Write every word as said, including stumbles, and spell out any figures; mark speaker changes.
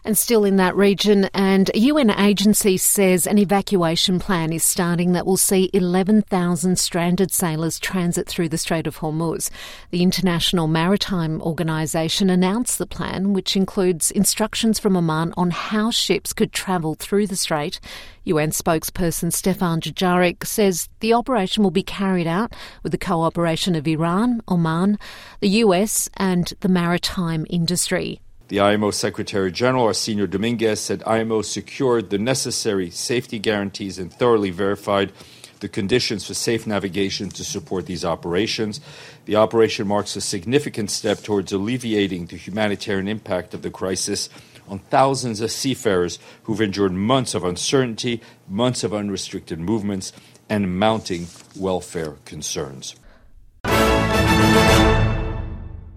Speaker 1: And still in that region, and a U N agency says an evacuation plan is starting that will see eleven thousand stranded sailors transit through the Strait of Hormuz. The International Maritime Organization announced the plan, which includes instructions from Oman on how ships could travel through the strait. U N spokesperson Stefan Dujarric says the operation will be carried out with the cooperation of Iran, Oman, the U S and the maritime industry.
Speaker 2: The I M O Secretary-General, Arsenio Dominguez, said I M O secured the necessary safety guarantees and thoroughly verified the conditions for safe navigation to support these operations. The operation marks a significant step towards alleviating the humanitarian impact of the crisis on thousands of seafarers who've endured months of uncertainty, months of unrestricted movements, and mounting welfare concerns.